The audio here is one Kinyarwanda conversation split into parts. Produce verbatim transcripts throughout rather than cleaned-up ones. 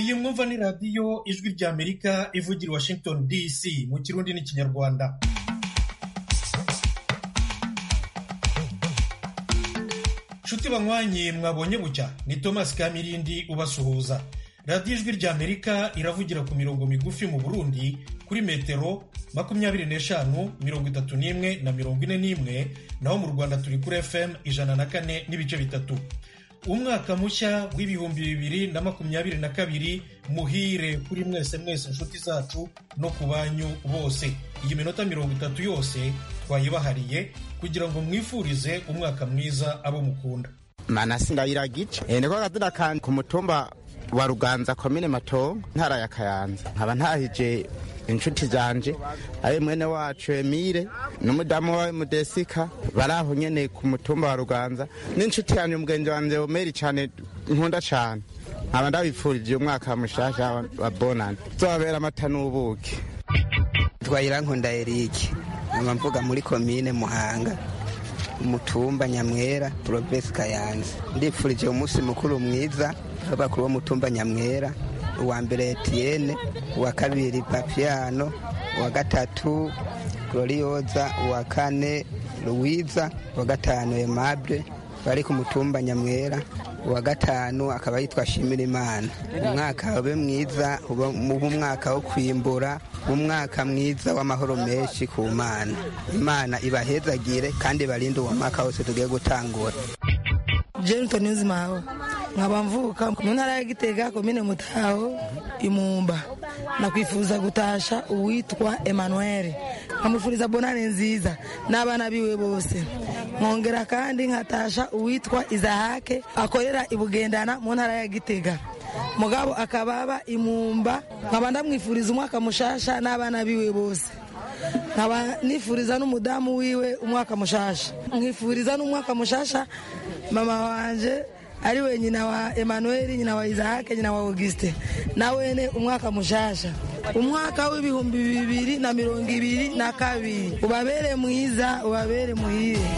iyi mwumva ni radiyo ijwi ry'Amerika ivugira i Washington D C mu Kirundi n'Ikinyarwanda. Nshuti banywanyi mwabonye bucya, ni Thomas Kamirindi ubasuhuza. Radiyo ijwi ry'Amerika iravugira ku mirongo migufi mu Burundi kuri metero makumyabiri n'eshanu, mirongo itatu n'imwe na mirongo ine n'imwe, naho mu Rwanda turi kuri F M ijana na kane n'ibice bitatu. Umwaka mushya w'ibihumbi bibiri na makumyabiri na kabiri muhire kuri mwese mwese nshuti zacu no ku banyu bose. Iyi minota mirongo itatu yose twayibahariye kugira ngo mwifurize umwaka mwiza abo mukunda. Manasi Ndayiragice niko kazina kan ku mutumba wa Ruganza komine Matongo ntara ya Kayanza. Nkaba ntahije inshuti zanje ari mwene wacu Emile n'umudamu wa Mudesika baraho nyene ku mutumba wa Ruganza, n'inshuti yanje umugenzi wanje Omeri cyane nkunda cyane. Nkaba ndabifurije umwaka mushasha wa bonane zobera amata n'ubuki. Twayirankunda Eric mvuga muri komine Muhanga umutumba Nyamwera province Kayanza. Ndifurije umunsi mukuru mwiza abakuru bo mutumba Nyamwera, uwa mbere Etienne, uwa kabiri Papiano, uwa gatatu Gloriosa, uwa kane Louisa, uwa gatanu Aimable bari ku mutumba Nyamwera, uwa gatanu akaba yitwa Shimirimana. Umwaka ube mwiza, mu mwaka wo kwimbura, umwaka mwiza w'amahoro menshi ku Mana. Imana ibahezagire kandi barinde uwo mwaka wose tugiye gutangura. Jenton Nizmaho nkaba mvuka mu ntara ya Gitega komine Mutaho Imumba. Nakwifuza gutasha uwitwa Emmanuel, nkamufuriza bonane nziza n'abana biwe bose. Nkongera kandi nkatasha uwitwa Izahake akorera ibugendana mu ntara ya Gitega, mugabo akababa Imumba. Nkaba ndamwifuriza umwaka mushasha n'abana biwe bose. Nkaba nifuriza n'umudamu wiwe umwaka mushasha. Nkifuriza n'umwaka mushasha mama wanje ari we nyina wa Emmanuel, nyina wa Isaac, nyina wa Auguste, nawene umwaka mushasha, umwaka w'ibihumbi bibiri na mirongo ibiri na kabiri ubabere mwiza, ubabere muhire.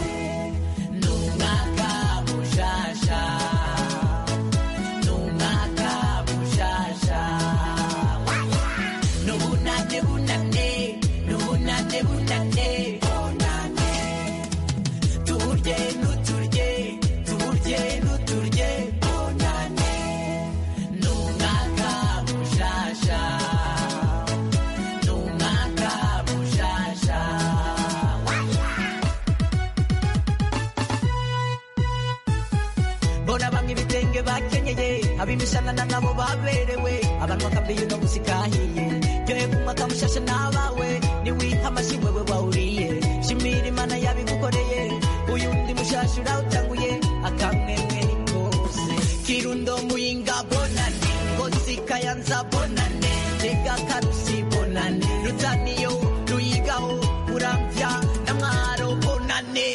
N'umwaka mushasha, n'umwaka mushasha, n'ubunane bunane, n'ubunane bunane, bonane, turye nuturye, turye nuturye, bonane, n'umwaka mushasha, n'umwaka mushasha. Bona bamwe ibitenge bakenyeye, abimishanana nabo baberewe, abantu bakambiye no musikahiye, joye kumwaka mushasha nabawe, niwiha amashi wewe wawuriye, shimira Imana yabigukoreye, uyundi mushasha urawutanguye, akamwemwe ni kose. Kirundo Muyinga bonane, Ngozi Kayanza bonane, Tega Karusi bonane, Rutaniyo Ruyigaho Muramvya na Mwaro bonane.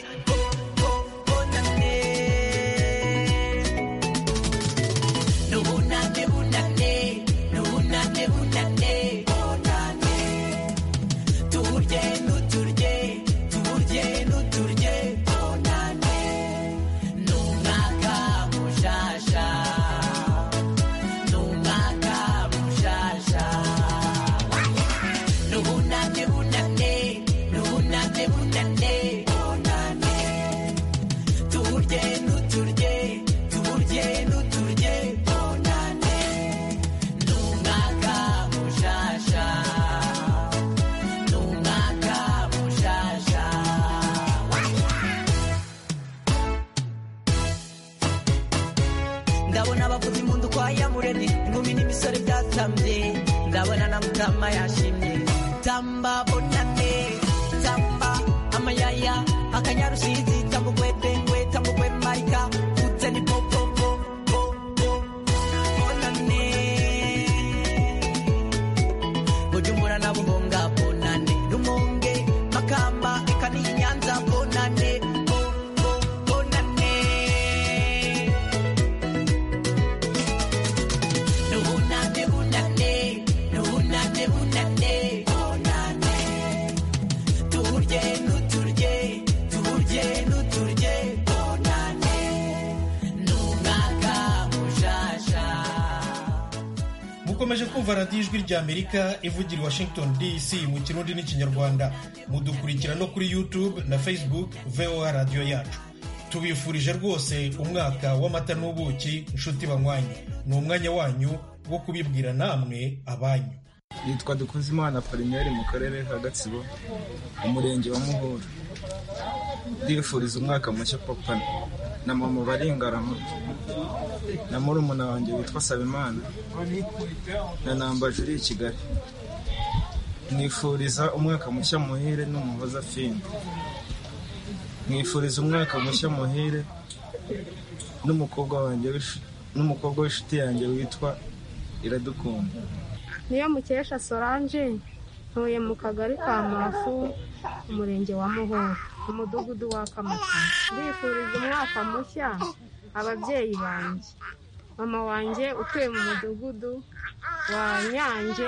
Ndabona abavuzi impundu kwa Yamuremye, inkumi n'imisore byatamye, ndabona na Mutama yashimye. Tamba bonane, tamba amayaya, akanyarusizi, tamba gwedengwe, tamba gwe marika, utse ni popo po po po bonane. Bujumbura na Buhonga bonane, Rumonge, Makamba, eka ni Nyanza bonane. Turye, nuturye, turye, bonane. mukomeje kumva radiyo ijwi ry'Amerika ivugira i Washington D C mu kirundi n'ikinyarwanda. Mudukurikira no kuri YouTube na Facebook V O A radiyo yacu. Tubifurije rwose umwaka w'amata n'ubuki inshuti banywanyi. Ni umwanya wanyu wo kubibwira namwe abanyu. Yitwa Dukuzimana Apollinaire mu karere ka Gatsibo umurenge wa Muhura. Ndifuriza umwaka mushya papa na mama bari Ngarama na murumuna wanjye witwa Sabimana na Nambaje uri i Kigali. Nifuriza umwaka mushya muhire n'umuhoza Fini. Nifuriza umwaka mushya muhire n'umukobwa wanjye n'umukobwa w'inshuti yanjye witwa Iradukunda. Niyo Mukesha Solange, ntuye mu kagari ka Mafu umurenge wa Muhura umudugudu wa Kamata. Ndifuriza umwaka mushya ababyeyi banjye, mama wanjye utuye mu mudugudu wa Nyange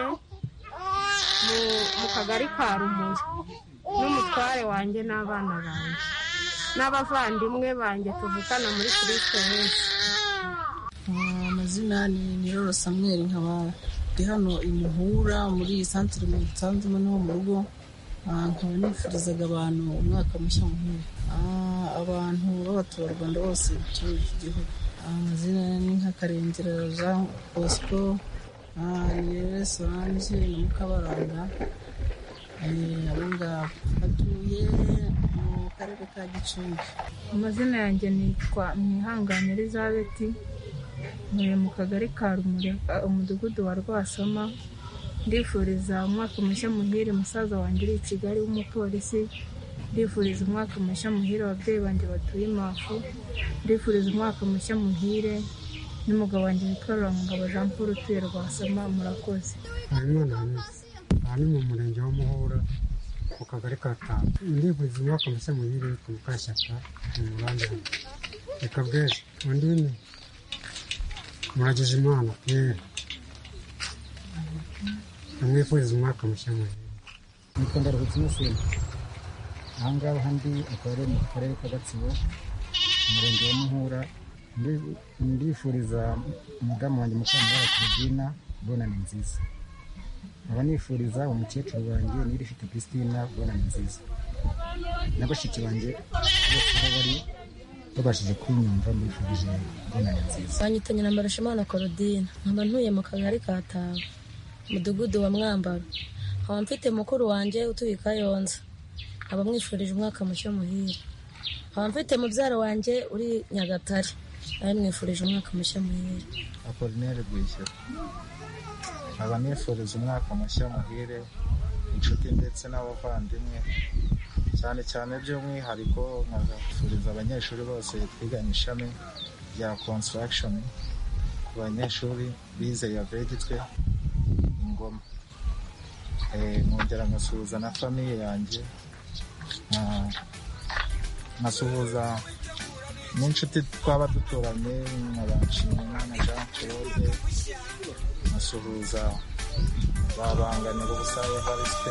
mu kagari ka Rumuri, n'umutware wanjye n'abana banjye n'abavandimwe banjye tuvukana muri Kristo Yesu. Amazina ni Niroro Samuel, nkaba ndi hano i Muhura muri santere mu Nsanzemo no mu rugo. Nkaba nifurizaga abantu umwaka mushya muhire, abantu b'abaturarwanda bose batuye iki gihugu. Amazina ni nka Karengera Jean Bosco, Nirere Solange na Mukabaranga. Abo ngabo batuye mu karere ka Gicumbi. Amazina yanjye nitwa Mwihanganye Elizabeth, ntuye mu kagari ka Rumuri umudugudu wa Rwasoma. Ndifuriza umwaka mushya muhire musaza wanjye uri i Kigali w'umupolisi. Ndifuriza umwaka mushya muhire ababyeyi banjye batuye Mafu. Ndifuriza umwaka mushya muhire n'umugabo wanjye witwa Rurangabo Jean Paul utuye Rwasoma. Murakoze. Aha ni mu murenge wa Muhura ku kagari ka Tamba. Ndifuriza umwaka mushya muhire ku Mukashyaka mu Murambi. Reka bwese undi ni Muragize Imana Pierre. Ndamwifuriza umwaka mushya muhire. Nitwa Ndaruhutse Innocent. Aha ngaha ndi akaba mu karere ka Gatsibo umurenge wa Muhura. Ndifuriza umudamu wanjye Mukamurara Claudine bonane nziza. Nkaba nifuriza umukecuru wanjye Nirifite Christina bonane nziza. N'abashiki banjye bose aho bari babashije kwinyumva mbifurije bonane nziza. Banyitanye na Mbarashimana Claudine, nkaba ntuye mu kagari ka Taba umudugudu wa Mwambaro. Nkaba mfite mukuru wanjye utuye i Kayonza, nkaba mwifurije umwaka mushya muhire. Nkaba mfite mubyara wanjye uri Nyagatare, nawe mwifurije umwaka mushya muhire. Apollinaire Bwishyura. Nkaba nifuriza umwaka mushya muhire inshuti ndetse n'abavandimwe, cyane cyane by'umwihariko nkabifuriza abanyeshuri bose twiganye ishami rya construction, ku banyeshuri bize ya Vegitwe Ingoma. Nkongera nkasuhuza na famiye yanjye, nkasuhuza n'inshuti twaba duturanye nk'Abanshimiyimana Jean Claude, nkasuhuza Babanganira Ubusa Evariste.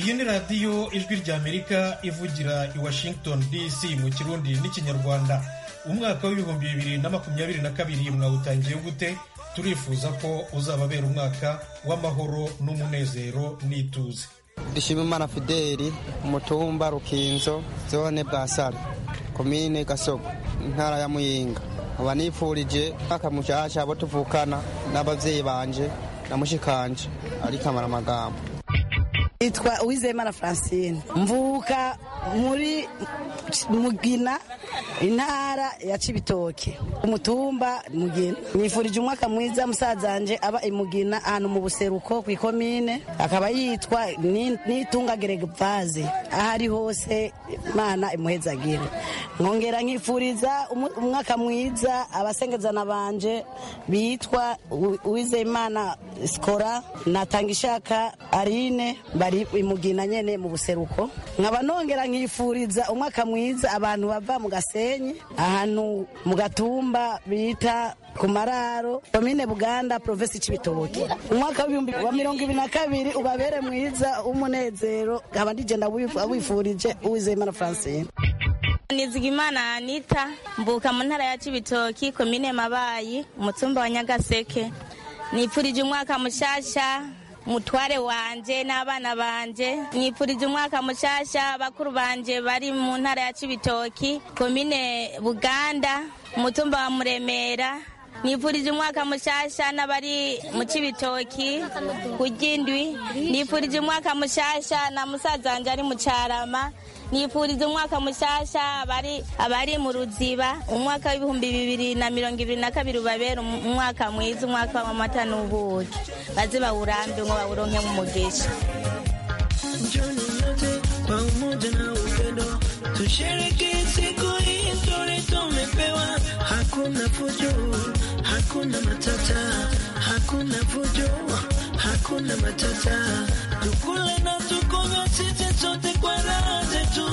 iyi ni radiyo ijwi ry'Amerika ivugira i Washington D C mu kirundi n'ikinyarwanda. Umwaka w'ibihumbi bibiri na makumyabiri na kabiri mwawutangiye gute? Turifuza ko uzababera umwaka w'amahoro n'umunezero n'ituze. Dushimimana Fideli, umutumba Rukinzo, zone Bwasara, komine Gasogo, intara ya Muyinga. Aba nifurije umwaka mushasha abo tuvukana n'abavyeyi banje na mushikanje ari Kamara Magambo. Itwa Uwizeyimana Francine, mvuka muri Mugina, intara ya Cibitoke, umutumba Mugina. Nifurije umwaka mwiza musazanje aba imugina ahantu mu buseruko ku ikomine, akaba yitwa Nitunga Geregvaze. Ahari hose Imana imuhezagire. Nkongera nkifuriza umwaka mwiza abasengezana banje bitwa Uwizeyimana Skora na Tangishaka Arine bari imugina nyene mu buseruko. Nkaba nongera nkifuriza umwaka mwiza abantu bava mu Gasenyi ahantu mu Gatumba bita ku Mararo, komine Buganda, provinsi Cibitoke. Umwaka wa mirongo ibiri na kabiri ubabere mwiza umunezero. Nkaba ndije ndawifurije Uwizeyimana Francine. Nizigimana Anita, mbuka mu ntara ya Cibitoki, komine Mabayi, umutumba wa Nyagaseke. Nifurije umwaka mushasha mutware wanje n'abana banje. Nifurije umwaka mushasha bakuru banje bari mu ntara ya Cibitoki, komine Buganda, umutumba wa Muremera. Nifurije umwaka mushasha n'abari mu Cibitoki kugindwi. Nifurije umwaka mushasha na musaza wanje ari mu Carama. Nifurije umwaka mushasha abari abari mu Ruziba. Umwaka w'ibihumbi bibiri na mirongo ibiri na kabiri ubabera umwaka mwiza, umwaka w'amata n'ubuki, baze bawurambe ngo bawuronke mu mugisha. Kwa umoja na upendo tusherehekee siku hii nzuri tumepewa. Hakuna fujo, hakuna matata, hakuna fujo, hakuna matata. Tukule na tukunywe sisi sote kwa raha zetu.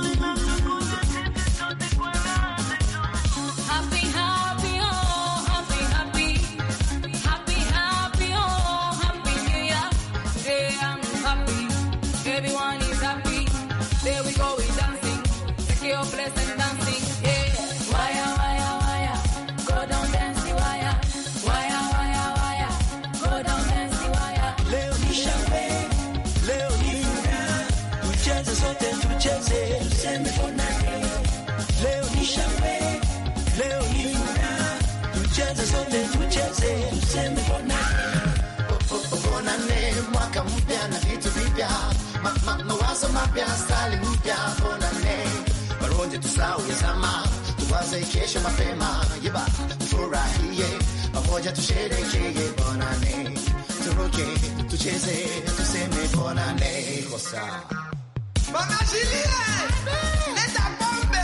Happy, happy, oh, happy, happy, happy, happy, oh, happy New Year. Today I'm happy, everyone is happy. There we go, we dancing, take your place and dancing, yeah. Wire, wire, wire, go down dance the wire. Wire, wire, wire, go down dance the wire. Leo ni shangwe, leo ni furaha, tucheze sote tucheze, tuseme bonane. Leo ni shangwe, leo ni furaha, tucheze sote tucheze, tuseme bonane. Oh, oh, oh, bonane, mwaka mpya na vitu vipya. Ma, ma, mawazo mapya, style mpya, bonane. Baronje tusahau ya zama, tuwaze kesho mapema. Yeba, tufurahie, pamoja tusherehekee bonane. Turuke, tucheze, tuseme bonane. Kosa Mama Julie, leta pombe.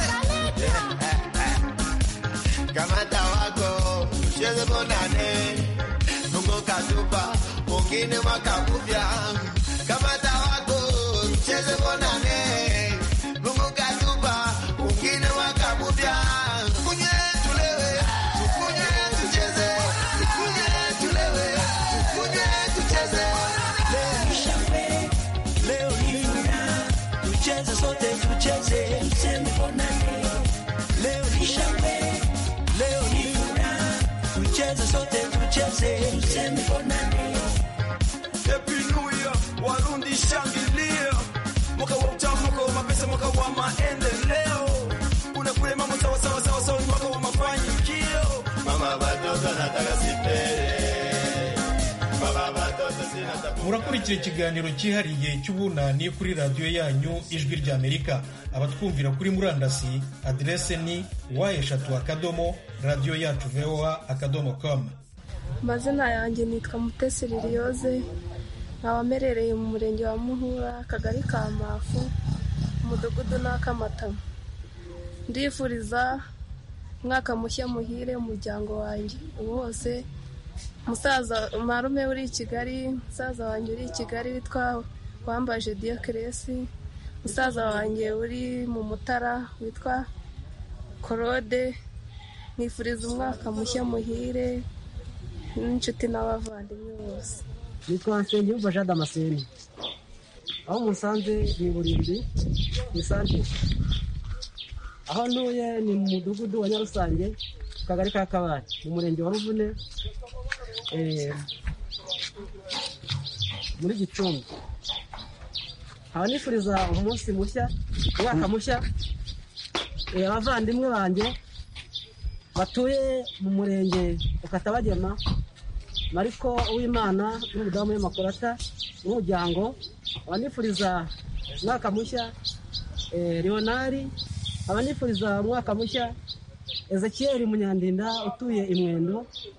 Kamata wako, tucheze bonane. Mungu katupa, mwingine mwaka mpya. Kamata wako, tucheze bonane. Mungu katupa, mwingine mwaka mpya. Tukunye tulewe, tukunye tucheze. Tukunye tulewe, tukunye tucheze. Leo ni shangwe, leo ni furaha, tucheze sote tucheze, tuseme bonane. Leo ni shangwe, leo ni furaha, tucheze sote tucheze, tuseme bonane. Happy New Year, Warundi shangilia. Mwaka wa utamu, mwaka wa mapesa, mwaka wa maendeleo. Kuna kule mambo sawa sawa sawa sawa, mwaka wa mafanikio. Mama batoto nataka sipere. Baba batoto sinataka. Murakurikira ikiganiro cyihariye cy'ubunani kuri radiyo yanyu ijwi ry'Amerika. Abatwumvira kuri murandasi, adrese ni wa eshatu akadomo radiyo yacu voa akadomo com. Amazina yanjye nitwa Mutesi Liliose, nkaba mperereye mu murenge wa Muhura, akagari ka Mafu, umudugudu n'Akamatama. Ndifuriza umwaka mushya muhire umuryango wanjye wose. Musaza marume uri i Kigali, musaza wanjye uri i Kigali witwa Wambaje Dioclesi, musaza wanjye uri mu Mutara witwa Claude. Nifuriza umwaka mushya muhire n'inshuti n'abavandimwe bose. Nitwa Nsengiyumva Jean Damascene. aho musanze ni burindi ni santere, aho ntuye ni mu mudugudu wa Nyarusange mu kagari ka Kabare mu murenge wa Ruvune muri Gicumbi. Aba nifuriza umunsi mushya, umwaka mushya abavandimwe banjye batuye mu murenge wa Katabagema, Mariko Uwimana n'umudamu we Makurata n'umuryango. Abanifuriza umwaka mushya Leonari, abanifuriza umwaka mushya Ezekiel Munyandinda utuye Imwendo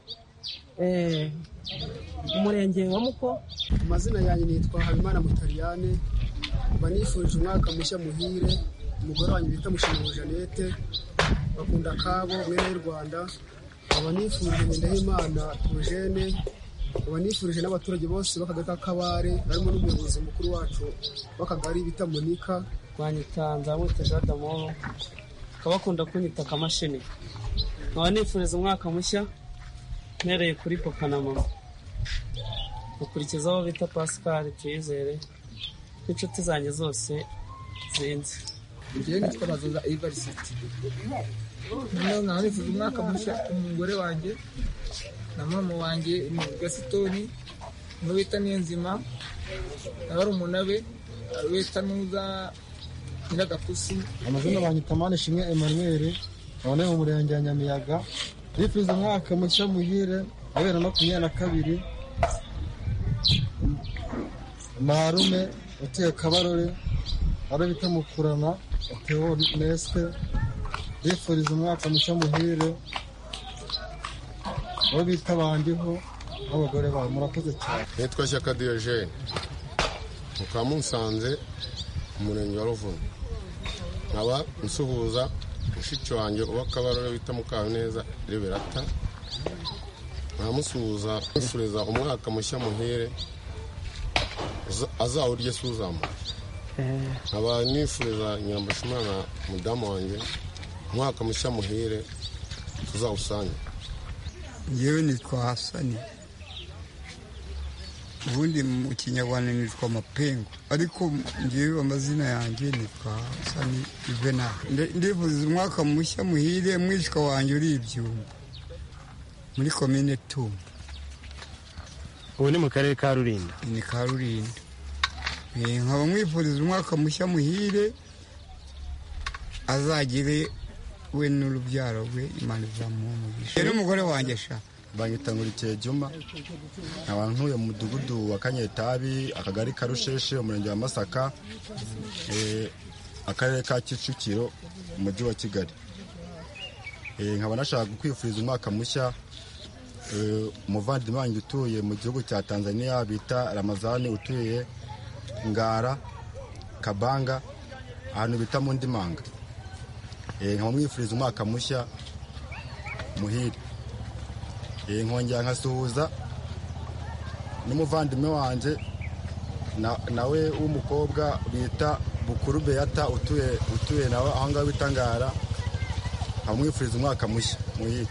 umurenge wa Muko. Amazina yanjye nitwa Habimana Mutariyane, banifurije umwaka mushya muhire umugore wanjye bita Mushimira Jeannette bakunda kabo mwene y'u Rwanda. Abanifurije Ndahimana Eugene, abanifurije n'abaturage bose b'akagari ka Kabare harimo n'umuyobozi mukuru wacu w'akagari bita Monika. Banyita Nzamwita Jean d'Amour, bakunda kunyita Kamashini. Abanifuriza umwaka mushya mpereye kuri papa na mama, ukurikizaho bita Pascal Tuyizere n'inshuti zanjye zose zinzi. Njyewe nitwa Bazoza Ivarisiti. Noneho nkabifuriza umwaka mushya umugore wanjye na mama wanjye ni Gasitoni n'uwo bita Niyonzima na barumuna be bita Nuza Nyiragapusi. Amazina banyita Manishimwe Emmanuel, abane mu murenge wa Nyamiyaga. Bifuza umwaka mushya muhire wa bibiri na makumyabiri na kabiri. Marume utuye Kabarore, abo bita Mukurana Theo Neste. Bifuriza umwaka mushya muhire abo bita Bandiho n'abagore babo. Murakoze cyane. Nitwa Shyaka Diogene, Mukamusanze umurenge wa Ruvune. Nkaba nsuhuza mushiki wanjye uwa Kabarore bita Mukaneza Liberata, nkamusuhuza nifuriza umwaka mushya muhire azawurye Suzama. Nkaba nifuriza Nyirambashimana mudamu wanjye umwaka mushya muhire tuzawusange. Njyewe nitwa Hasani, ubundi mu Kinyarwanda nitwa Mapengo, ariko njyewe amazina yanjye nitwa Hasani Juvenal. Ndifuza umwaka mushya muhire mwishwa wanjye uri Ibyumba muri komine Tumba. Ubu ni mu karere ka Rulindo. Ni ka Rulindo. Nkaba mwifuriza umwaka mushya muhire azagire we n'urubyaro rwe Imana izamuha umugisha. N'umugore wanjye sha banyita Nkurikiye Juma, nkaba ntuye mu mudugudu wa Kanyetabi, akagari ka Rusheshe, umurenge wa Masaka, akarere ka Kicukiro, umujyi wa Kigali. Nkaba nashaka kwifuriza umwaka mushya umuvandimwe wanjye utuye mu gihugu cya Tanzania bita Ramazani utuye Ngara Kabanga, ahantu bita mu Ndimanga. Nkaba mwifuriza umwaka mushya muhire. Nkongera nkasuhuza n'umuvandimwe wanjye nawe w'umukobwa bita Bukuru Beata utuye utuye nawe aho ngaho bita Ngara. Nkaba mwifuriza umwaka mushya muhire.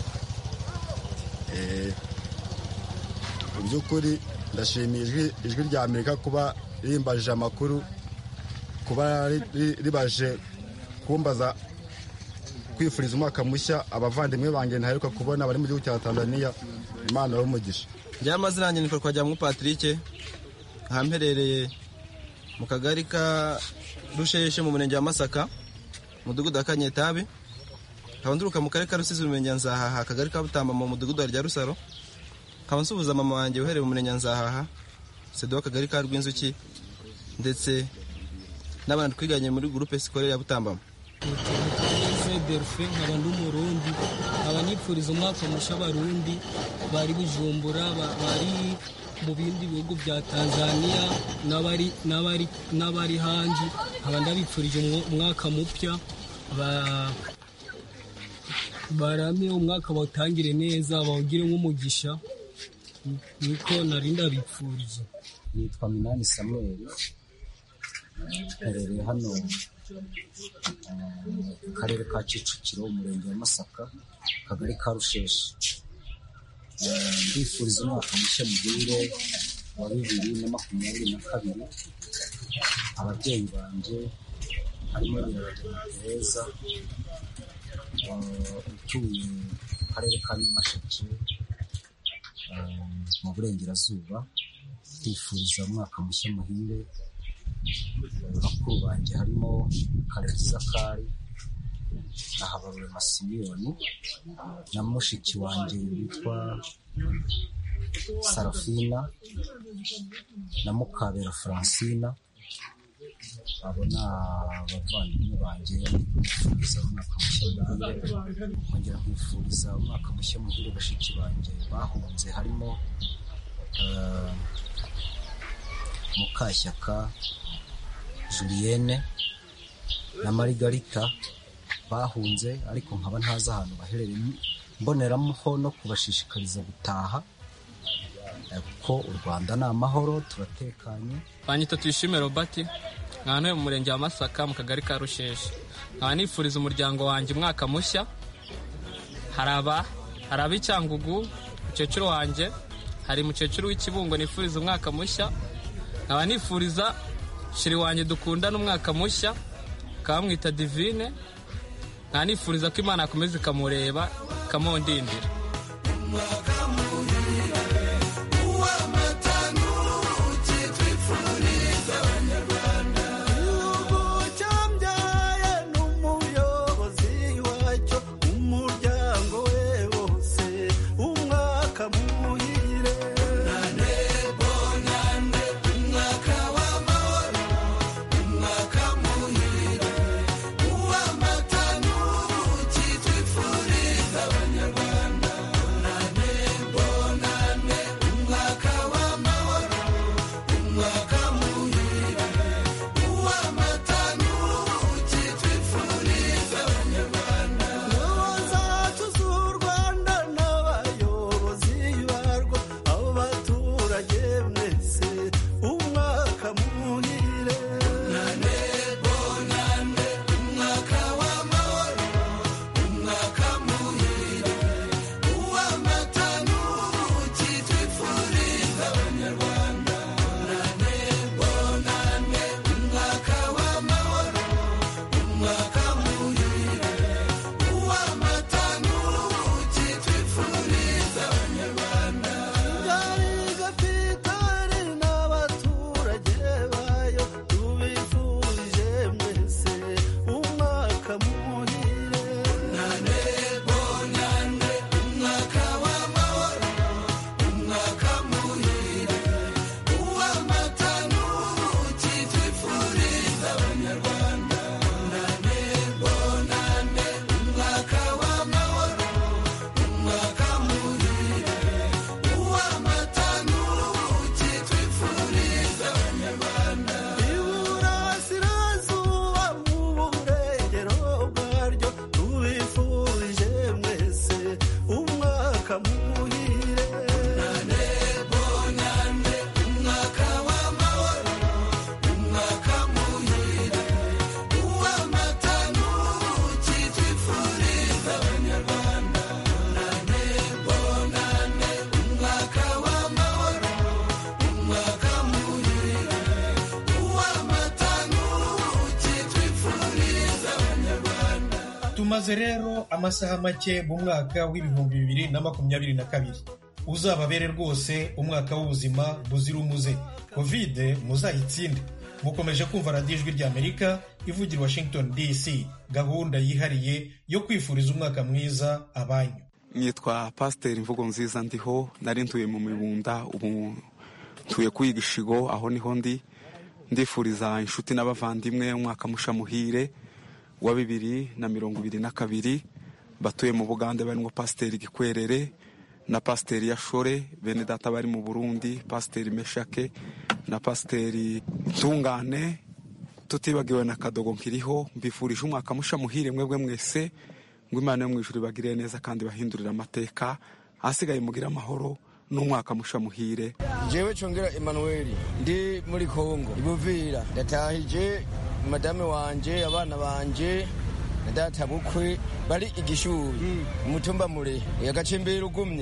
Mu by'ukuri ndashimiye ijwi rya Amerika kuba rimbajije amakuru, kuba ribaje kumbaza kwifuriza umwaka mushya abavandimwe banjye ntaheruka kubona bari mu gihugu cya Tanzania. Imana y'umugisha. Njye amazina yanjye ni Twajyamungu Patrick, hamperereye mu kagari ka Rusheshe mu murenge wa Masaka, mudugudu wa Kanyetabi. Nkaba nduruka mu karere ka Rusizi mu murenge wa Nzahaha, akagari ka Butamba mu mudugudu wa Rya Rusaro. Nkaba nsuhuza mama wanjye uhereye mu murenge wa Nzahaha, sedo w'akagari ka Rwinzuki, ndetse n'abana twiganye muri groupe scolaire ya Butambamo. Delphin nkaba ndi Umurundi, abanifuriza umwaka mushya Abarundi bari Bujumbura, bari mu bindi bihugu bya Tanzania n'abari n'abari n'abari hanze. Nkaba ndabifurije umwaka mupya, barame umwaka bawutangire neza, bawugire nk'umugisha. Niko nari ndabifurije. Nitwa Minani Samuel, herereye hano mu karere ka Kicukiro, umurenge wa Masaka, akagari ka Rusheshe. Ndifuriza umwaka mushya muhire wa bibiri na makumyabiri na kabiri ababyeyi banjye harimo Tereza utuye mu karere ka Nyamasheke mu burengerazuba, ndifuriza umwaka mushya muhire. Bakuru banjye harimo Karenzi Zakari na Habarurema Simiyoni na mushiki wanjye witwa Sarafina na Mukabera Francina. Abo ni abavandimwe banjye bifuriza umwaka mushya muhire. Nkongera kwifuriza umwaka mushya muhire bashiki banjye bahunze harimo uh, Mukashyaka Julienne na Margarita bahunze ariko nkaba ntazi ahantu baherereye, mboneraho no kubashishikariza gutaha kuko u Rwanda ni amahoro, turatekanye. Banyita Tuyishime Robert, nkaba mu murenge wa Masaka mu kagari ka Rusheshe. Nkaba nifuriza umuryango wanjye umwaka mushya. Haraba haraba icyangugu mukecuru wanjye, hari mukecuru w'Ikibungo nifuriza umwaka mushya. Nkaba nifuriza shiri wanjye dukundana umwaka mushya, kamwita Divine. Nkaba nifuriza ko Imana akomeza ikamureba ikamundindira. Tumaze rero amasaha make mu mwaka w'ibihumbi bibiri na makumyabiri na kabiri. Uzababere rwose umwaka w'ubuzima buzira umuze. Covid muzayitsinde. Mukomeje kumva radiyo ijwi ry'Amerika ivugira Washington D C, gahunda yihariye yo kwifuriza umwaka mwiza abanyu. Nitwa Pasiteri Mvugo Nziza ndiho, nari ntuye mu Mibunda, ubu ntuye ku Igishigo, aho niho ndi. Ndifuriza inshuti n'abavandimwe umwaka musha muhire wa bibiri na mirongo ibiri na kabiri. Batuye mu Bugande barimo Pasiteri Gikwerere na Pasiteri Yashore, bene data bari mu Burundi Pasiteri Meshake na Pasiteri Ntungane, tutibagiwe na Kadogo nkiriho. Mbifurije umwaka musha muhire mwebwe mwese, ngo Imana yo mwijuru bagire neza kandi bahindurira amateka, asigaye mugira amahoro n'umwaka musha muhire. Jewe Chongera Emmanuel ndi muri Kongo Ibuvira, ndatahije madame wanje, abana banje na data bukwe bari Igishuri umutumba mure yagacimbira ugumye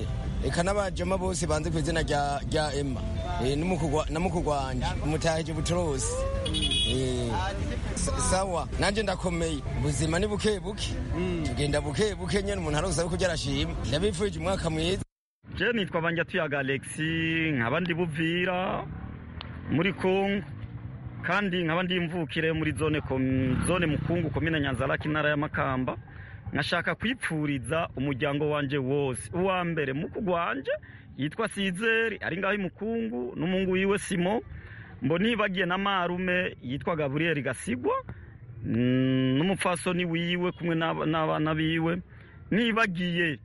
eka n'abajama bose banze ku izina rya rya Emma eh na mukuru wanje umutahije Butrosi eh sawa nanje ndakomeye ubuzima ni buke buke tugenda buke buke nyene umuntu arosaba ko yarashima ndabifuje umwaka mwiza. Je nitwa Banjatuyaga Alexi nkabandi buvira muri Kongo kandi nkabandi mvukire muri zone zone mukungu komine Nyanzarake intara ya Makamba. Nashaka kwipfuriza umuryango wanje wose uwa mbere muku wanje yitwa Sizeri ari ngaho imukungu n'umungu wiwe Simo mbo nibagiye na marume yitwa Gabriel Gasigwa n'umupfasoni wiwe kumwe n'abana biwe nibagiye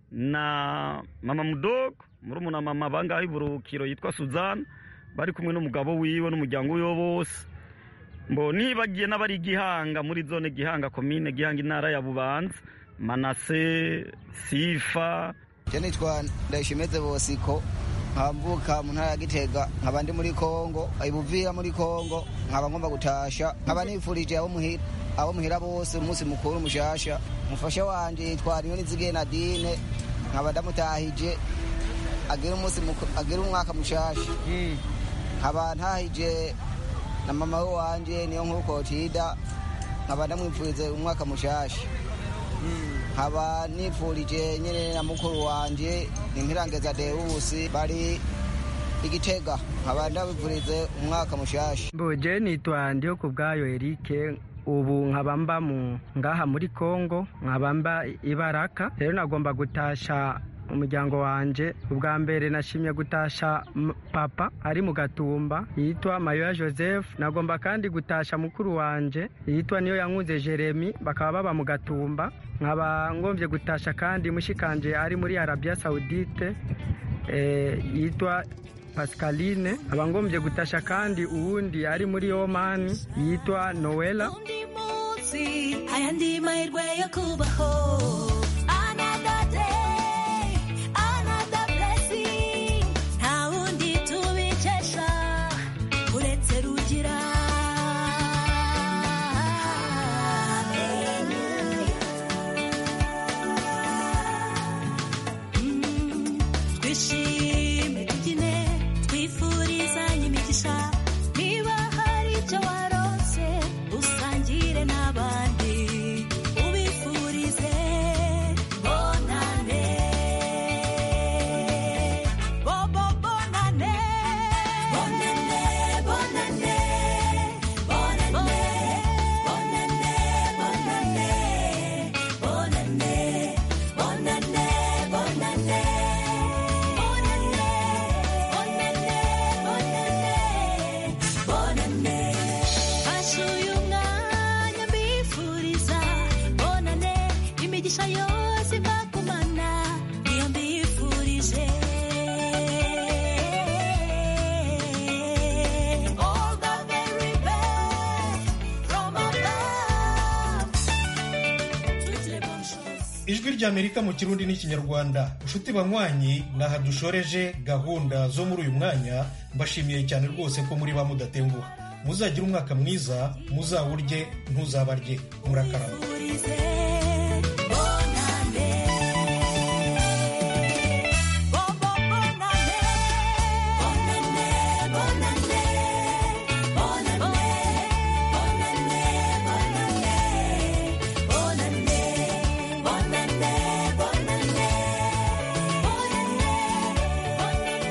na mama mudogo murumuna mama bangaho iburukiro yitwa Suzana bari kumwe n'umugabo wiwe n'umuryango wiwe bose mbo nibagiye n'abari Gihanga muri zone Gihanga komine Gihanga intara ya Bubanza Manase Sifa. Je nitwa Ndayishimeze Bosiko nkambuka mu ntara ya Gitega nkabandi muri Kongo ayibuvira muri Kongo nkaba ngomba gutasha nkaba nifurije abo muhira abo muhira bose umunsi mukuru mushasha mufasha wanje yitwa Niyonizige Nadine nkaba ndamutahije agira umunsi agira umwaka mushasha nkaba ntahije na mama wanje niyo nkuko Tida nkaba ndamwipfurize umwaka mushasha nkaba nifurije nyene na mukuru wanje Nimpirangeza Deusi bari Igitega nkaba ndabipfurize umwaka mushasha. Mboje nitwa ndiyo kubgayo Eric ubu nkaba mba mu ngaha muri Kongo nkaba mba Ibaraka rero nagomba gutasha umuryango wanje ubwa mbere nashimye gutasha papa ari mu Gatumba yitwa Mayoya Joseph nagomba kandi gutasha mukuru wanje yitwa niyo yankunze Jeremy bakaba baba mu Gatumba nkaba ngombye gutasha kandi mushikanje ari muri Arabia Saudite eh yitwa Pascaline abangombye gutasha kandi uwundi ari muri Oman yitwa Noela. Aya ndi mahirwe yo kubaho another day another blessing nta wundi tubikesha uretse rugira twishime tubyine twifurizanye imigisha niba hari icyo warose usangire n'abandi ubifurize bonane bobo bonane bonane bonane bonane bonane bonane bonane bonane bonane imigisha yose mbakumana niyo mbifurije all the very best from above. Ijwi ry'Amerika mu Kirundi n'Ikinyarwanda. Inshuti banywanyi naha dushoreje gahunda zo muri uyu mwanya mbashimiye cyane rwose ko muri ba mudatenguha muzagira umwaka mwiza muzawurye ntuzabarye murakarama.